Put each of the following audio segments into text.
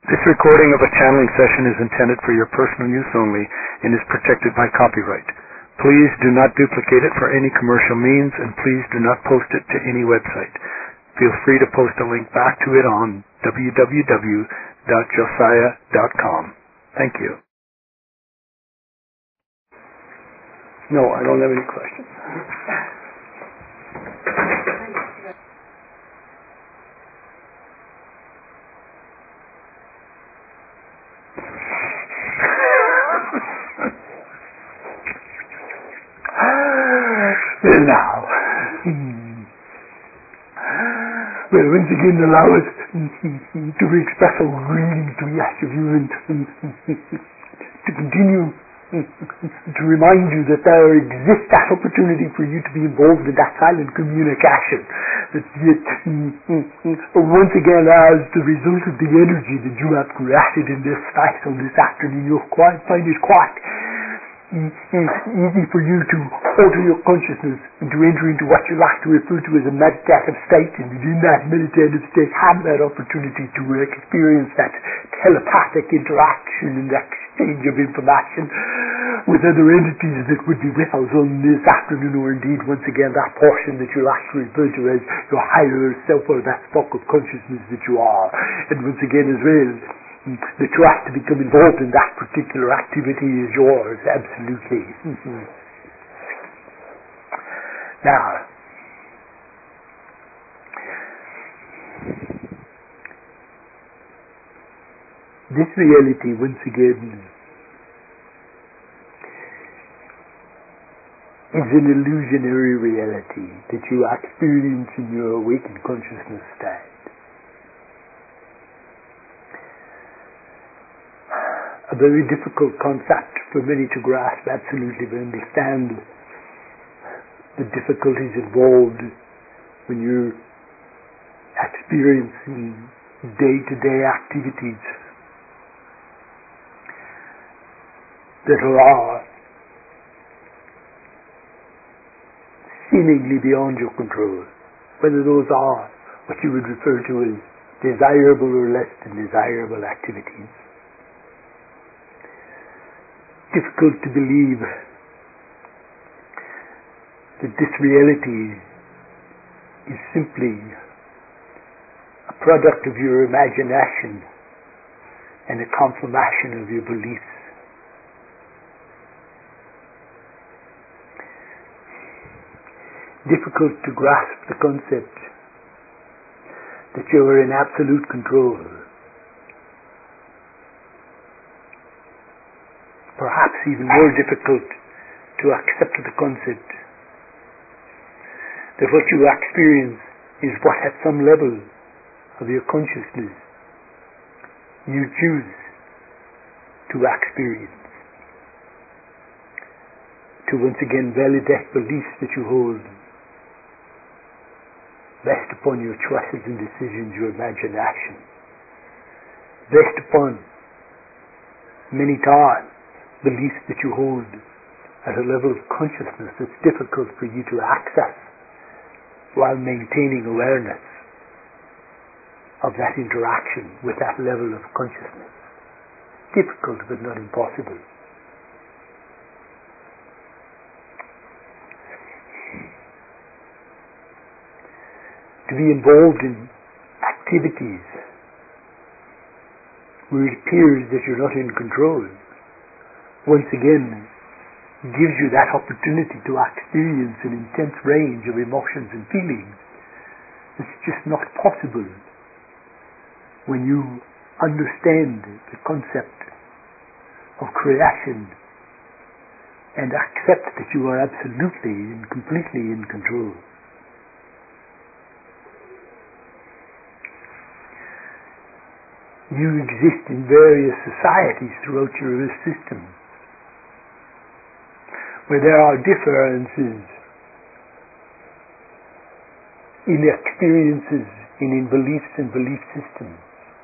This recording of a channeling session is intended for your personal use only and is protected by copyright. Please do not duplicate it for any commercial means, and please do not post it to any website. Feel free to post a link back to it on www.josiah.com. Thank you. No, I don't have any questions. Well, now, well, once again, allow us to express our greetings to each of you and to continue to remind you that there exists that opportunity for you to be involved in that silent communication. That once again, as the result of the energy that you have created in this space on this afternoon, you'll find it quite easy for you to alter your consciousness and to enter into what you like to refer to as a meditative state, and within that meditative state have that opportunity to experience that telepathic interaction and exchange of information with other entities that would be with us on this afternoon, or indeed once again that portion that you like to refer to as your higher self, or that spark of consciousness that you are. And once again as well, the choice to become involved in that particular activity is yours, absolutely. Now, this reality, once again, is an illusionary reality that you experience in your awakened consciousness state. A very difficult concept for many to grasp, absolutely, but understand the difficulties involved when you're experiencing day-to-day activities that are seemingly beyond your control, whether those are what you would refer to as desirable or less than desirable activities. Difficult to believe that this reality is simply a product of your imagination and a confirmation of your beliefs. Difficult to grasp the concept that you are in absolute control. Perhaps even more difficult to accept the concept that what you experience is what at some level of your consciousness you choose to experience, to once again validate beliefs that you hold based upon your choices and decisions, your imagination, based upon many times beliefs that you hold at a level of consciousness that's difficult for you to access while maintaining awareness of that interaction with that level of consciousness. Difficult but not impossible. To be involved in activities where it appears that you're not in control once again gives you that opportunity to experience an intense range of emotions and feelings. It's just not possible when you understand the concept of creation and accept that you are absolutely and completely in control. You exist in various societies throughout your system, where there are differences in experiences and in beliefs and belief systems.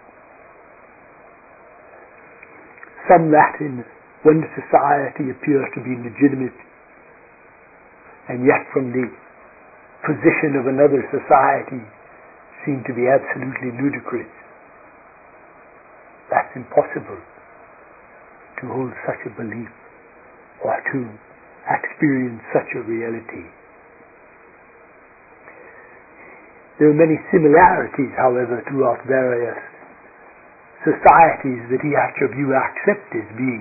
Some that in one society appear to be legitimate, and yet from the position of another society seem to be absolutely ludicrous. That's impossible to hold such a belief or to experience such a reality. There are many similarities, however, throughout various societies that each of you accept as being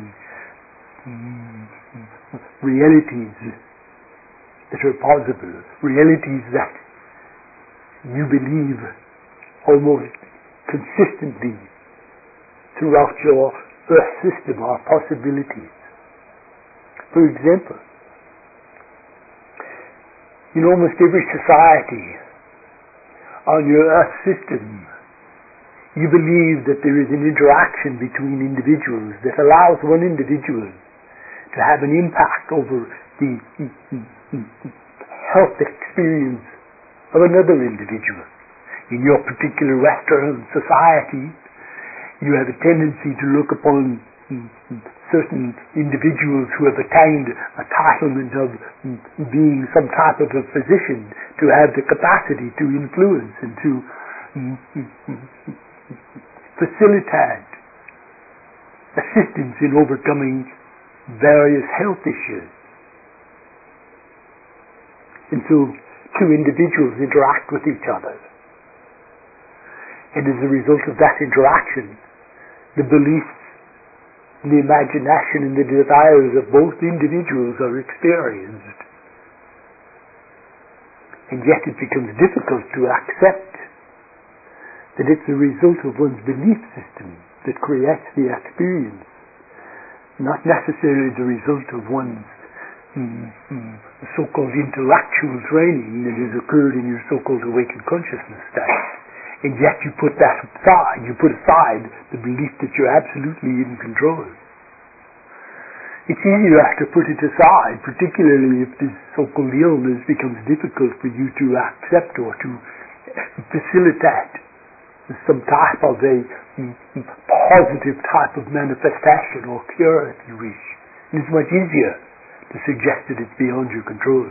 realities that are possible, realities that you believe almost consistently throughout your Earth system are possibilities. For example, in almost every society on your Earth system, you believe that there is an interaction between individuals that allows one individual to have an impact over the health experience of another individual. In your particular Western society, you have a tendency to look upon certain individuals who have attained a titlement of being some type of a physician to have the capacity to influence and to facilitate assistance in overcoming various health issues. And so two individuals interact with each other. And as a result of that interaction, the beliefs, the imagination and the desires of both individuals are experienced. And yet it becomes difficult to accept that it's the result of one's belief system that creates the experience, not necessarily the result of one's so-called intellectual training that has occurred in your so-called awakened consciousness state. And yet you put that aside, you put aside the belief that you're absolutely in control. It's easier to put it aside, particularly if this so-called illness becomes difficult for you to accept or to facilitate some type of a positive type of manifestation or cure, if you wish. And it's much easier to suggest that it's beyond your control.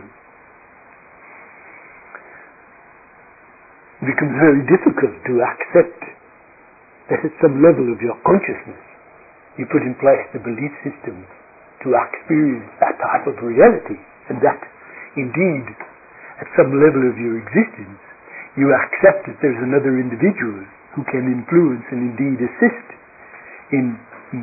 It becomes very difficult to accept that at some level of your consciousness you put in place the belief system to experience that type of reality, and that indeed at some level of your existence you accept that there's another individual who can influence and indeed assist in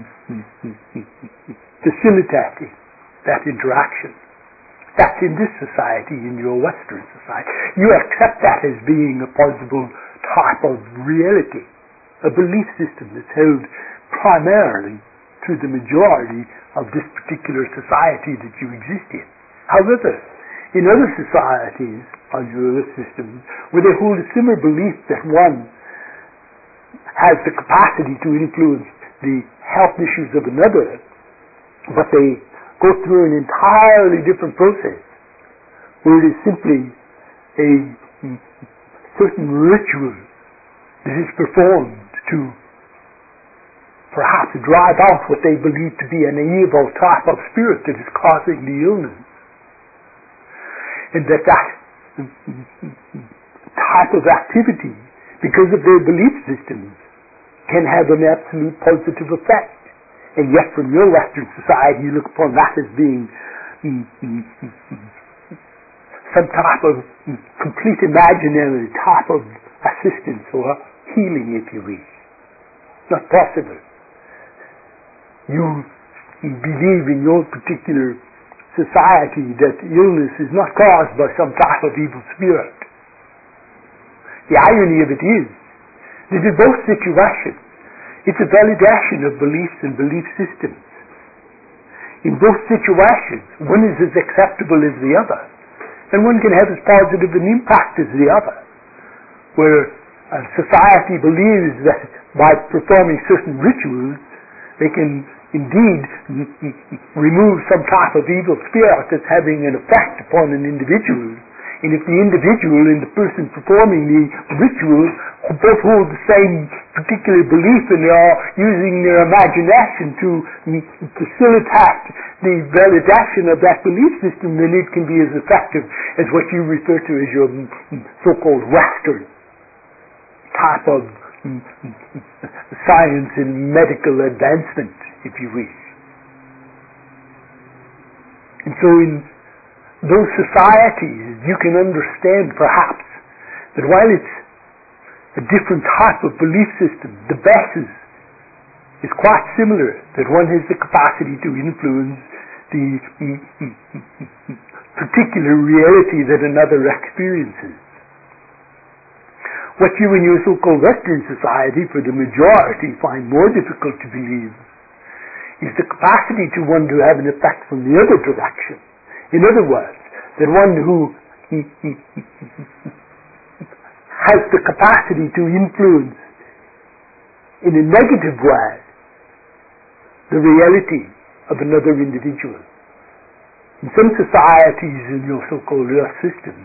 facilitating that interaction. That's in this society, in your Western society. You accept that as being a possible type of reality, a belief system that's held primarily through the majority of this particular society that you exist in. However, in other societies on your Earth system, where they hold a similar belief that one has the capacity to influence the health issues of another, but they go through an entirely different process, where it is simply a certain ritual that is performed to perhaps drive out what they believe to be an evil type of spirit that is causing the illness. And that type of activity, because of their belief systems, can have an absolute positive effect. And yet from your Western society you look upon that as being some type of complete imaginary type of assistance or healing, if you wish. It's not possible. You believe in your particular society that illness is not caused by some type of evil spirit. The irony of it is that in both situations it's a validation of beliefs and belief systems. In both situations, one is as acceptable as the other, and one can have as positive an impact as the other. Where a society believes that by performing certain rituals, they can indeed remove some type of evil spirit that's having an effect upon an individual. And if the individual and the person performing the ritual both hold the same particular belief and they are using their imagination to facilitate the validation of that belief system, then it can be as effective as what you refer to as your so-called Western type of science and medical advancement, if you wish. And so in those societies, you can understand perhaps that while it's a different type of belief system, the basis is quite similar, that one has the capacity to influence the particular reality that another experiences. What you in your so-called Western society, for the majority, find more difficult to believe is the capacity to one to have an effect from the other direction. In other words, that one who has the capacity to influence in a negative way the reality of another individual. In some societies in your so-called Earth system,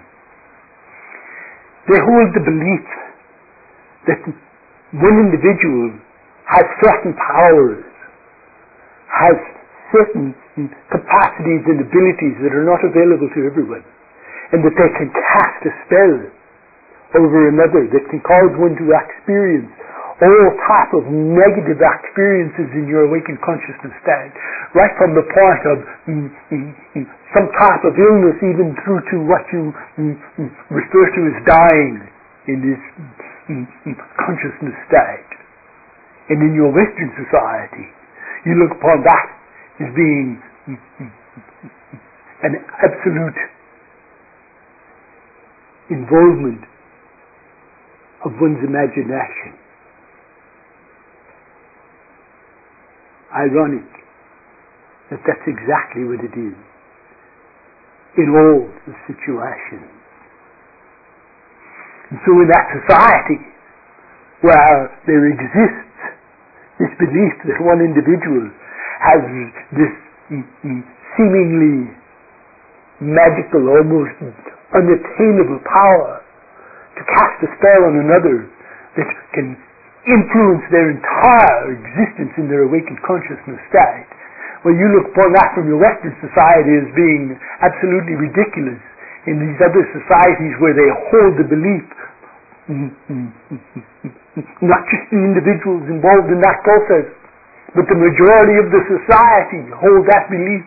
they hold the belief that one individual has certain powers, has certain capacities and abilities that are not available to everyone, and that they can cast a spell over another that can cause one to experience all type of negative experiences in your awakened consciousness state, right from the point of some type of illness even through to what you refer to as dying in this consciousness state. And in your Western society, you look upon that as being an absolute involvement of one's imagination. Ironic that that's exactly what it is in all the situations. And so in that society where there exists this belief that one individual has this seemingly magical, almost unattainable power to cast a spell on another that can influence their entire existence in their awakened consciousness state. Well, you look upon that from your Western society as being absolutely ridiculous. In these other societies where they hold the belief, not just the individuals involved in that process, but the majority of the society hold that belief.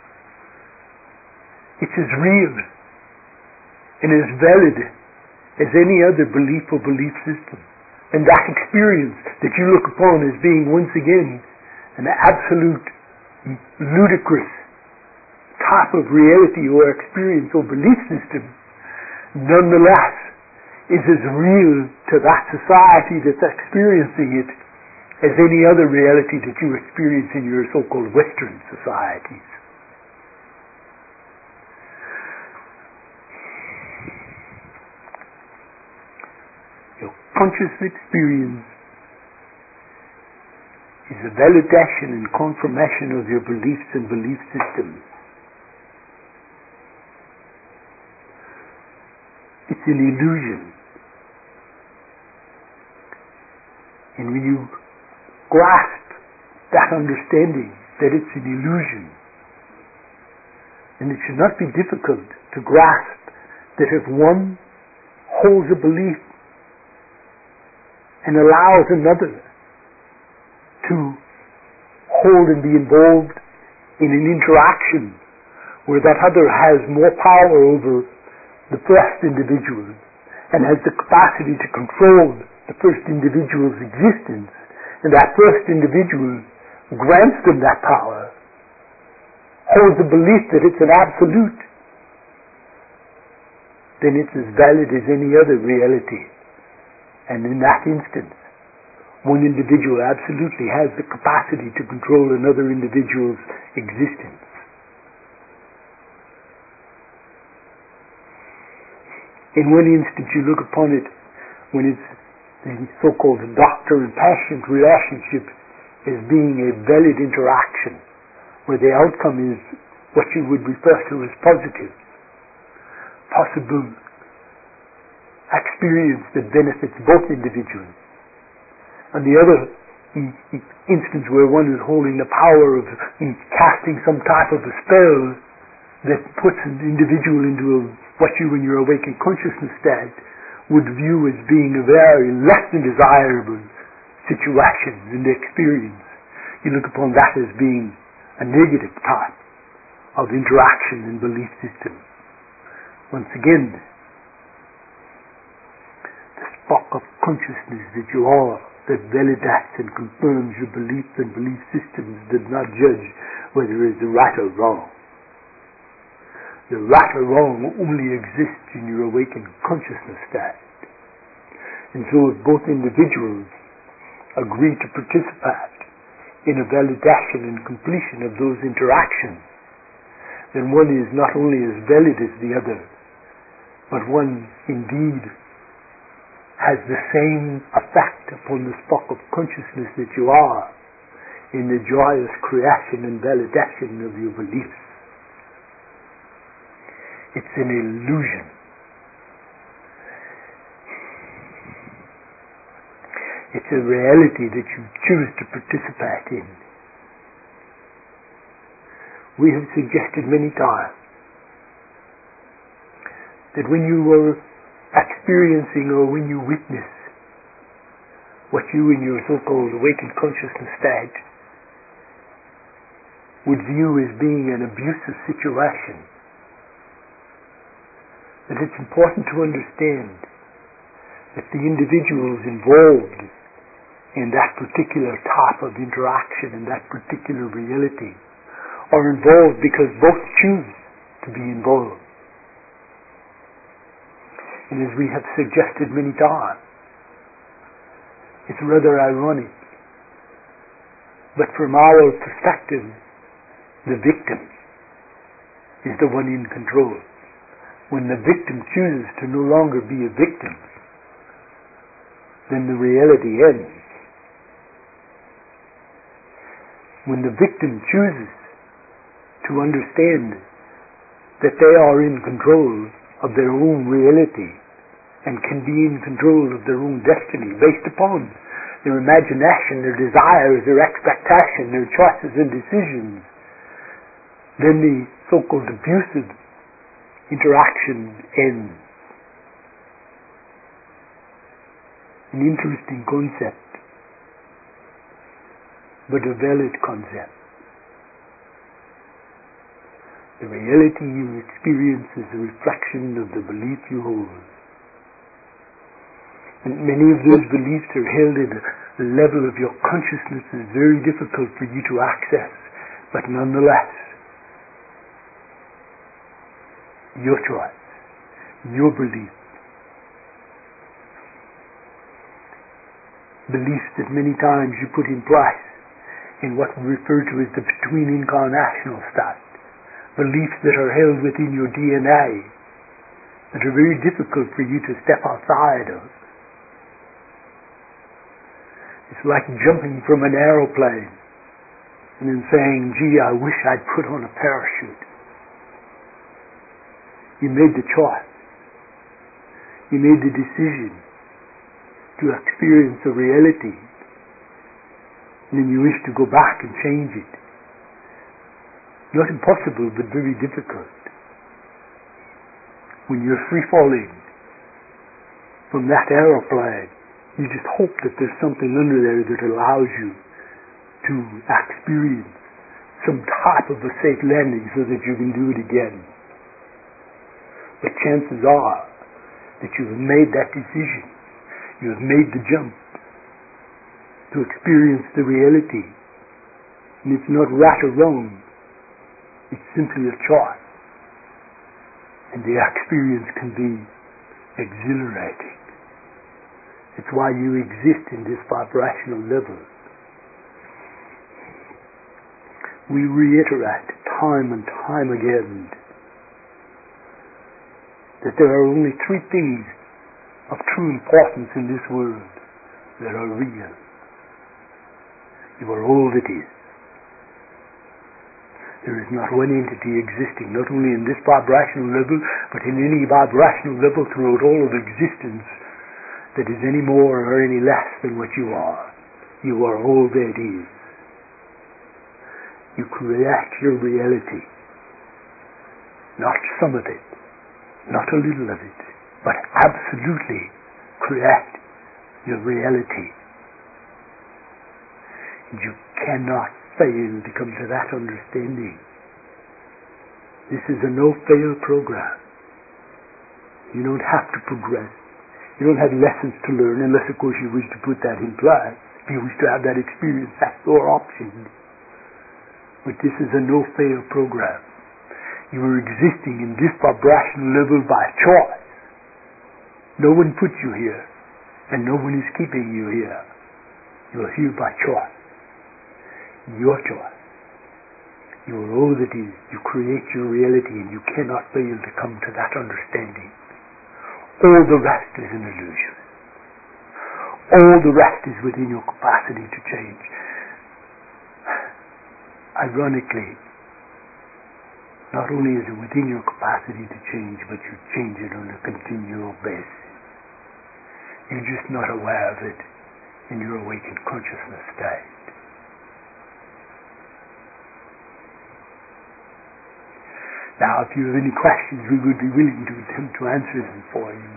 It's as real and as valid as any other belief or belief system. And that experience that you look upon as being once again an absolute ludicrous type of reality or experience or belief system, nonetheless is as real to that society that's experiencing it as any other reality that you experience in your so-called Western societies. Conscious experience is a validation and confirmation of your beliefs and belief systems. It's an illusion. And when you grasp that understanding that it's an illusion, and it should not be difficult to grasp that if one holds a belief and allows another to hold and be involved in an interaction where that other has more power over the first individual and has the capacity to control the first individual's existence, and that first individual grants them that power, holds the belief that it's an absolute, then it's as valid as any other reality. And in that instance, one individual absolutely has the capacity to control another individual's existence. In one instance, you look upon it when it's the so-called doctor and patient relationship as being a valid interaction, where the outcome is what you would refer to as positive, possible experience that benefits both individuals. And the other instance where one is holding the power of casting some type of a spell that puts an individual into what you in your awakened consciousness state would view as being a very less than desirable situation and experience. You look upon that as being a negative type of interaction and belief system. Once again, the spark of consciousness that you are, that validates and confirms your beliefs and belief systems, does not judge whether it is right or wrong. The right or wrong only exists in your awakened consciousness state. And so if both individuals agree to participate in a validation and completion of those interactions, then one is not only as valid as the other, but one indeed has the same effect upon the spark of consciousness that you are in the joyous creation and validation of your beliefs. It's an illusion. It's a reality that you choose to participate in. We have suggested many times that when you are experiencing or when you witness what you in your so-called awakened consciousness state would view as being an abusive situation, that it's important to understand that the individuals involved in that particular type of interaction, in that particular reality, are involved because both choose to be involved. And as we have suggested many times, it's rather ironic, but from our perspective, the victim is the one in control. When the victim chooses to no longer be a victim, then the reality ends. When the victim chooses to understand that they are in control of their own reality and can be in control of their own destiny based upon their imagination, their desires, their expectation, their choices and decisions, then the so-called abusive interaction ends. An interesting concept, but a valid concept. The reality you experience is a reflection of the belief you hold. And many of those beliefs are held at a level of your consciousness that is very difficult for you to access, but nonetheless, your choice, your belief. Beliefs that many times you put in place in what we refer to as the between-incarnational state. Beliefs that are held within your DNA that are very difficult for you to step outside of. It's like jumping from an aeroplane and then saying, gee, I wish I'd put on a parachute. You made the choice. You made the decision to experience a reality, and then you wish to go back and change it. Not impossible, but very difficult. When you're free-falling from that aeroplane, you just hope that there's something under there that allows you to experience some type of a safe landing so that you can do it again. But chances are that you have made that decision. You have made the jump to experience the reality. And it's not right or wrong. It's simply a choice. And the experience can be exhilarating. It's why you exist in this vibrational level. We reiterate time and time again that there are only three things of true importance in this world that are real. You are all that is. There is not one entity existing, not only in this vibrational level, but in any vibrational level throughout all of existence, that is any more or any less than what you are. You are all that is. You create your reality. Not some of it, not a little of it, but absolutely create your reality. And you cannot fail to come to that understanding. This is a no-fail program. You don't have to progress. You don't have lessons to learn unless, of course, you wish to put that in place. If you wish to have that experience, that's your option. But this is a no-fail program. You are existing in this vibration level by choice. No one put you here, and no one is keeping you here. You are here by choice. Your choice. You are all that is. You create your reality, and you cannot fail to come to that understanding. All the rest is an illusion. All the rest is within your capacity to change. Ironically, not only is it within your capacity to change, but you change it on a continual basis. You're just not aware of it in your awakened consciousness state. Now, if you have any questions, we would be willing to attempt to answer them for you.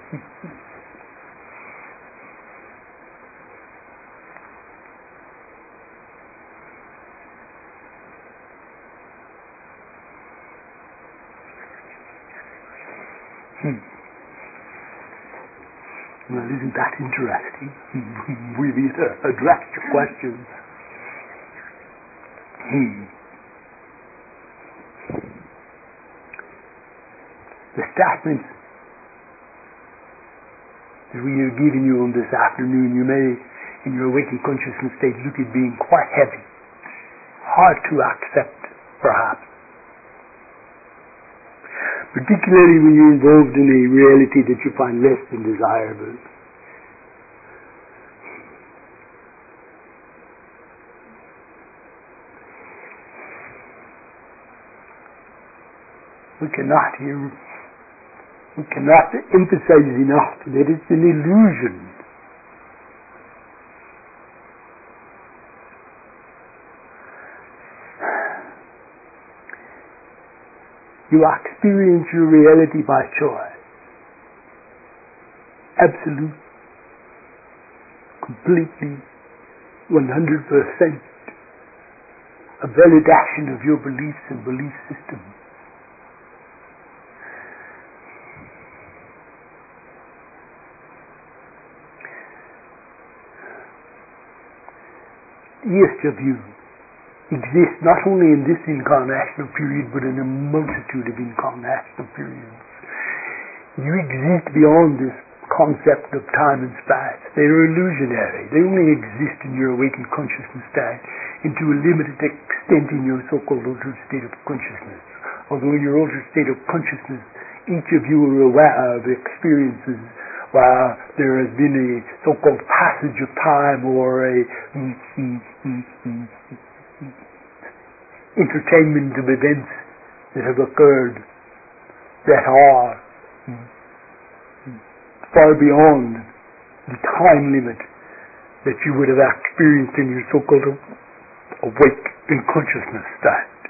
Well, isn't that interesting? We've addressed your questions. The statements that we are giving you on this afternoon, you may, in your awakened consciousness state, look at being quite heavy, hard to accept, perhaps. Particularly when you're involved in a reality that you find less than desirable. We cannot emphasize enough that it's an illusion. You experience your reality by choice. Absolute, completely, 100% a validation of your beliefs and belief systems. Each of you exists not only in this incarnational period, but in a multitude of incarnational periods. You exist beyond this concept of time and space. They are illusionary. They only exist in your awakened consciousness state, and to a limited extent in your so-called altered state of consciousness. Although in your altered state of consciousness, each of you are aware of experiences where there has been a so-called passage of time or a entertainment of events that have occurred that are far beyond the time limit that you would have experienced in your so-called awake in consciousness state.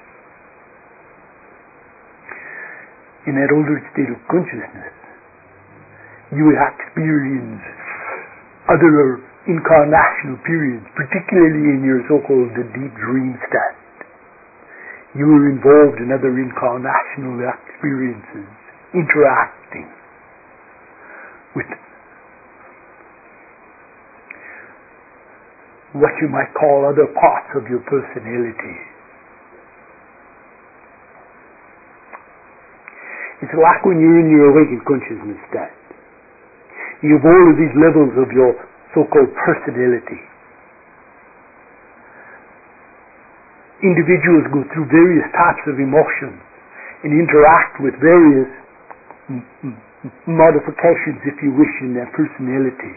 In that altered state of consciousness, you will experience other incarnational periods, particularly in your so-called deep dream state. You are involved in other incarnational experiences, interacting with what you might call other parts of your personality. It's like when you're in your awakened consciousness state. You have all of these levels of your so-called personality. Individuals go through various types of emotions and interact with various modifications, if you wish, in their personality.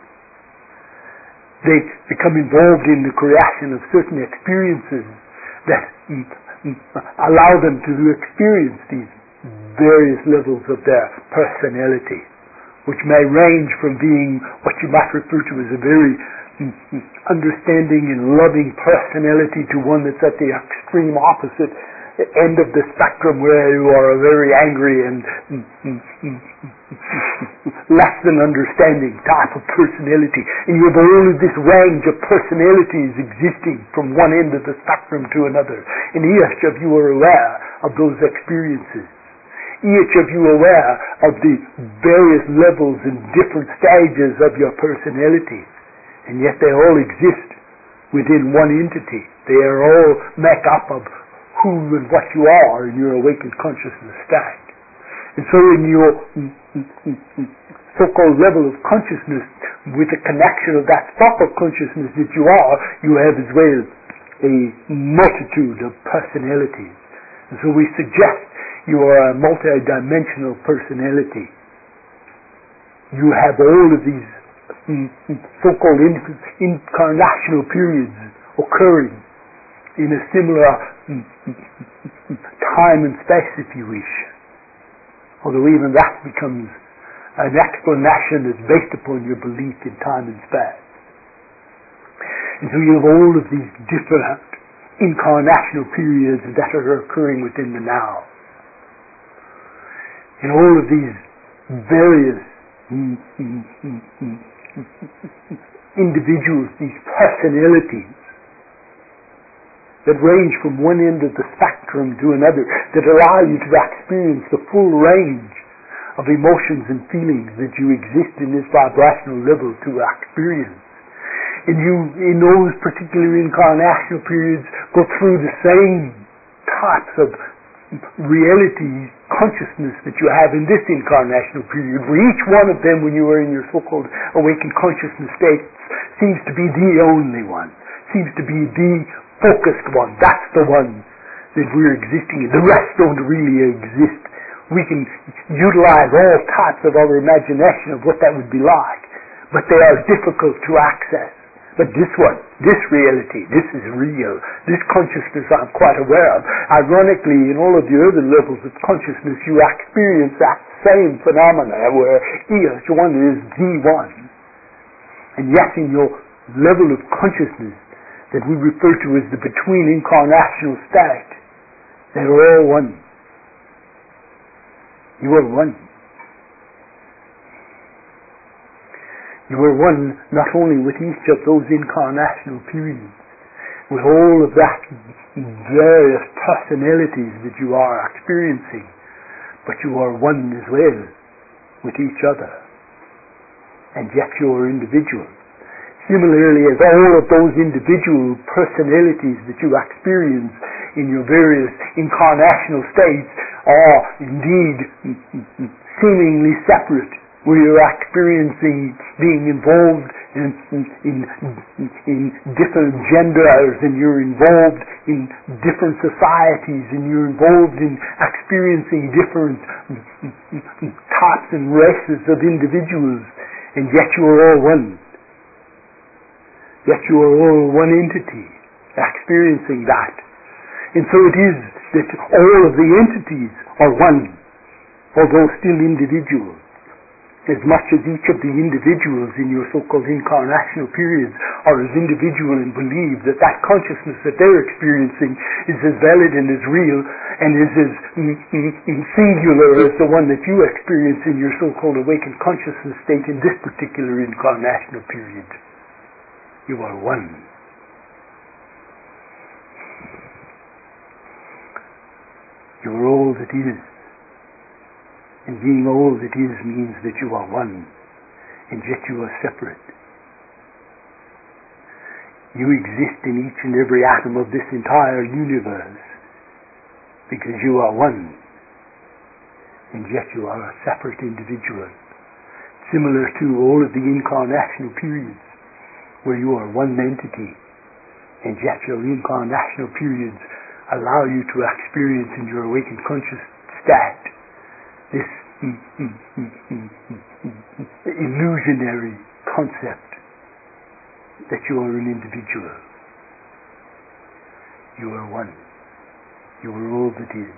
They become involved in the creation of certain experiences that allow them to experience these various levels of their personality, which may range from being what you might refer to as a very understanding and loving personality to one that's at the extreme opposite, end of the spectrum where you are a very angry and less than understanding type of personality. And you have all of this range of personalities existing from one end of the spectrum to another. And each of you are aware of those experiences. Each of you aware of the various levels and different stages of your personality. And yet they all exist within one entity. They are all made up of who and what you are in your awakened consciousness state. And so in your so-called level of consciousness, with the connection of that thought of consciousness that you have as well a multitude of personalities. And so we suggest you are a multi-dimensional personality. You have all of these so-called incarnational periods occurring in a similar time and space, if you wish. Although even that becomes an explanation that's based upon your belief in time and space. And so you have all of these different incarnational periods that are occurring within the now. And all of these various individuals, these personalities that range from one end of the spectrum to another, that allow you to experience the full range of emotions and feelings that you exist in this vibrational level to experience. And you, in those particular incarnational periods, go through the same types of reality, consciousness that you have in this incarnational period, where each one of them, when you are in your so-called awakened consciousness state, seems to be the only one, seems to be the focused one. That's the one that we're existing in. The rest don't really exist. We can utilize all types of our imagination of what that would be like, but they are difficult to access. But this one, this reality, this is real. This consciousness I'm quite aware of. Ironically, in all of the other levels of consciousness, you experience that same phenomena where each one is the one. And yet in your level of consciousness that we refer to as the between incarnational state, they're all one. You are one. You are one not only with each of those incarnational periods, with all of that various personalities that you are experiencing, but you are one as well with each other. And yet you are individual. Similarly, as all of those individual personalities that you experience in your various incarnational states are indeed seemingly separate, where you're experiencing being involved in different genders, and you're involved in different societies, and you're involved in experiencing different types and races of individuals, and yet you are all one. Yet you are all one entity, experiencing that. And so it is that all of the entities are one, although still individual. As much as each of the individuals in your so-called incarnational periods are as individual and believe that that consciousness that they're experiencing is as valid and as real and is as singular as the one that you experience in your so-called awakened consciousness state in this particular incarnational period. You are one. You are all that is. And being all that is means that you are one, and yet you are separate. You exist in each and every atom of this entire universe because you are one, and yet you are a separate individual, similar to all of the incarnational periods where you are one entity, and yet your incarnational periods allow you to experience in your awakened conscious state this illusionary concept that you are an individual. You are one. You are all that is.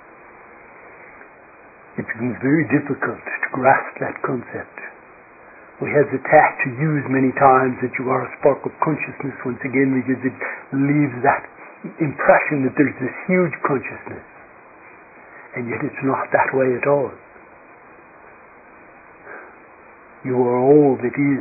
It becomes very difficult to grasp that concept We hesitate to use many times that you are a spark of consciousness once again, because it leaves that impression that there's this huge consciousness, and yet it's not that way at all. You are all that is.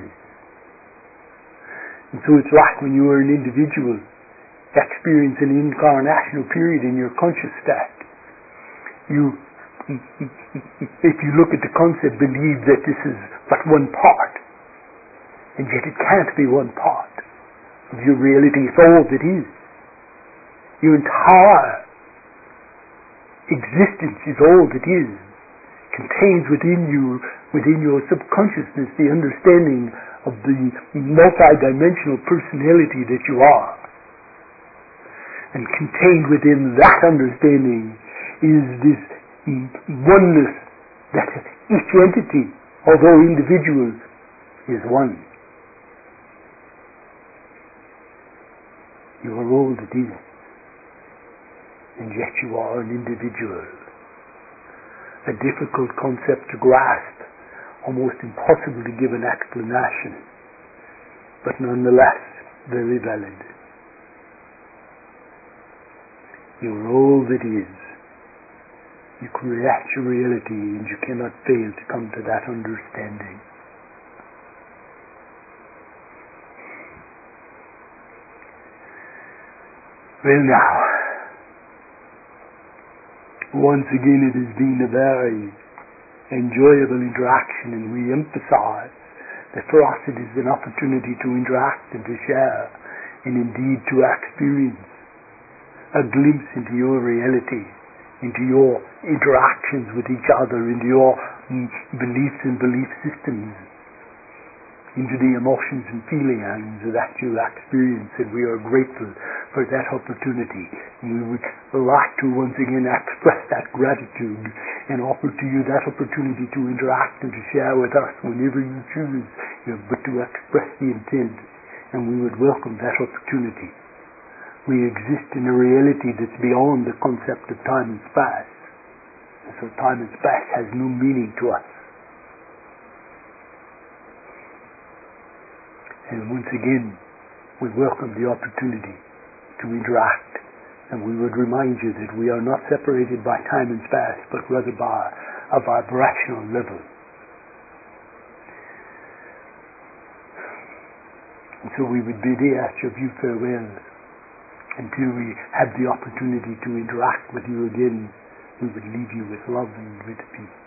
And so it's like when you are an individual experience an incarnational period in your conscious state, you, if you look at the concept, believe that this is but one part, and yet it can't be one part of your reality. It's all that is. Your entire existence is all that is, contains within you, within your subconsciousness, the understanding of the multi-dimensional personality that you are. And contained within that understanding is this oneness that each entity, although individual, is one. You are all that is, and yet you are an individual. A difficult concept to grasp, almost impossible to give an explanation, but nonetheless very valid. You are all that is. You create your reality, and you cannot fail to come to that understanding. Well now, once again it has been a very enjoyable interaction, and we emphasize that for us it is an opportunity to interact and to share, and indeed to experience a glimpse into your reality, into your interactions with each other, into your beliefs and belief systems, into the emotions and feelings that you experience, and we are grateful for that opportunity. And we would like to once again express that gratitude and offer to you that opportunity to interact and to share with us whenever you choose, but to express the intent, and we would welcome that opportunity. We exist in a reality that's beyond the concept of time and space. And so time and space has no meaning to us. And once again, we welcome the opportunity to interact, and we would remind you that we are not separated by time and space, but rather by a vibrational level. And so we would bid each of you farewell until we have the opportunity to interact with you again. We would leave you with love and with peace.